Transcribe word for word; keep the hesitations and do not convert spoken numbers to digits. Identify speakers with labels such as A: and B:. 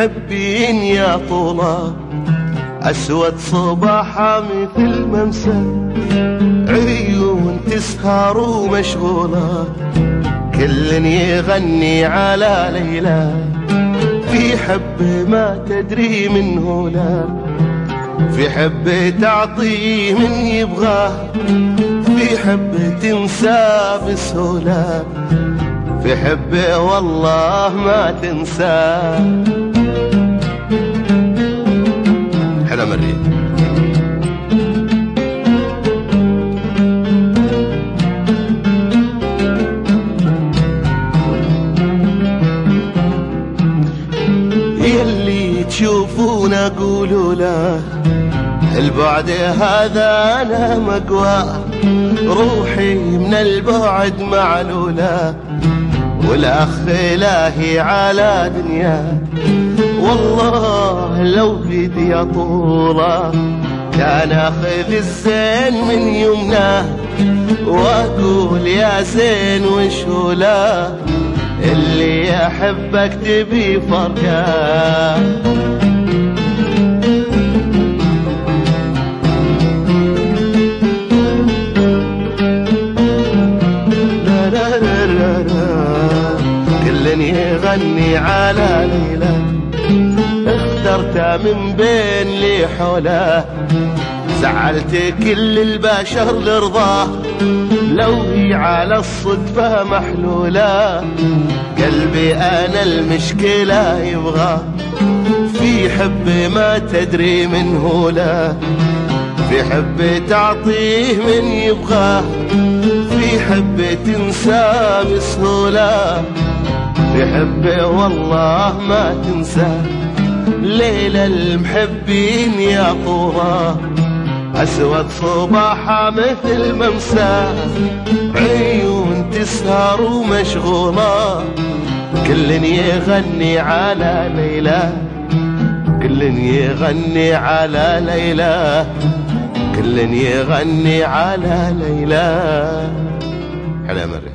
A: المحبين يا طولا، أسود صباحها مثل ممسى، عيون تسهر ومشغولة، كل يغني على ليلى، في حب ما تدري منه لا، في حب تعطيه من يبغاه، في حب تنسى بسهولة، في حب والله ما تنساه. حلا مريم يلي تشوفونا قولوا له، البعد هذا أنا مقوى، روحي من البعد معلولة، والأخ إلهي على دنيا، والله لو بيدي يا طولة كان أخذ الزين من يمناه، وأقول يا زين وشوله، اللي يحبك تبي فرقاه. يغني على ليلى، اخترته من بين لي حوله، زعلت كل البشر لرضاه، لو هي على الصدفة محلولة، قلبي أنا المشكلة يبغى، في حب ما تدري منه لا، في حب تعطيه من يبغاه، في حب تنسى بسهولة، في حبه والله ما تنسى. ليلى المحبين يا طورة، أسود صباحها مثل ممسى، عيون تسهر ومشغولة، كل يغني على ليلى، كل يغني على ليلى، كل يغني على ليلى. حلا مريم.